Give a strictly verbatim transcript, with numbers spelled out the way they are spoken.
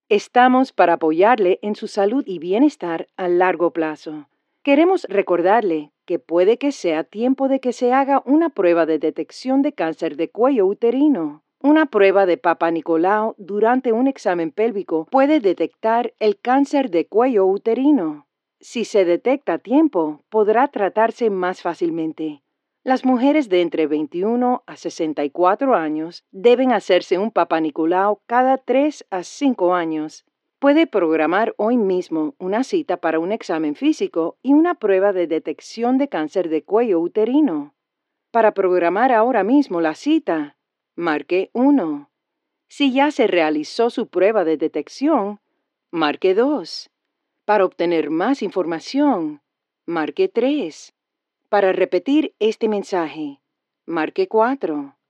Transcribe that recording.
Estamos para apoyarle en su salud y bienestar a largo plazo. Queremos recordarle que puede que sea tiempo de que se haga una prueba de detección de cáncer de cuello uterino. Una prueba de Papa Nicolau durante un examen pélvico puede detectar el cáncer de cuello uterino. Si se detecta a tiempo, podrá tratarse más fácilmente. Las mujeres de entre veintiuno a sesenta y cuatro años deben hacerse un Papa Nicolau cada tres a cinco años. Puede programar hoy mismo una cita para un examen físico y una prueba de detección de cáncer de cuello uterino. Para programar ahora mismo la cita, marque uno. Si ya se realizó su prueba de detección, marque dos. Para obtener más información, marque tres. Para repetir este mensaje, marque cuatro.